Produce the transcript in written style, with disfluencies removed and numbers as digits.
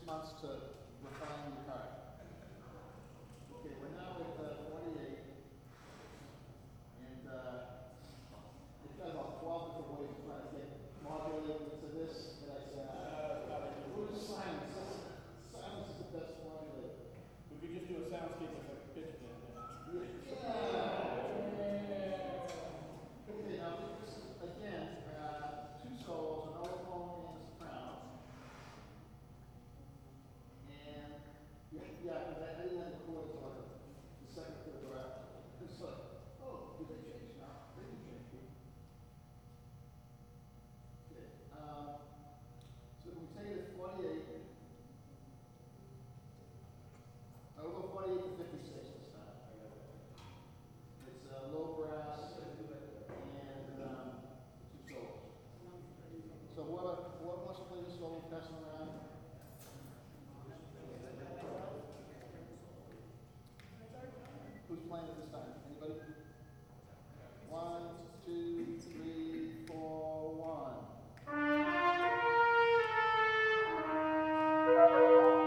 months to refine your card. Okay, we're now at 48, and it's got about 12 different ways of trying to get modulated into this. And I said, who's silence? Silence is the best modulator. We could just do a soundscape with like a pitch bend. Okay, now this is, again, two solos, an overtone and a soprano. And, yeah, because I didn't have the chords on the second to the draft. It's like, oh, did they change now? They didn't change it. Okay, so we take it at 48. I'll go 48 to 56 this time. It's low brass and two solos. So whoever wants to play this solo, pass it around. Who's playing it this time? Anybody? 1, 2, 3, 4, 1.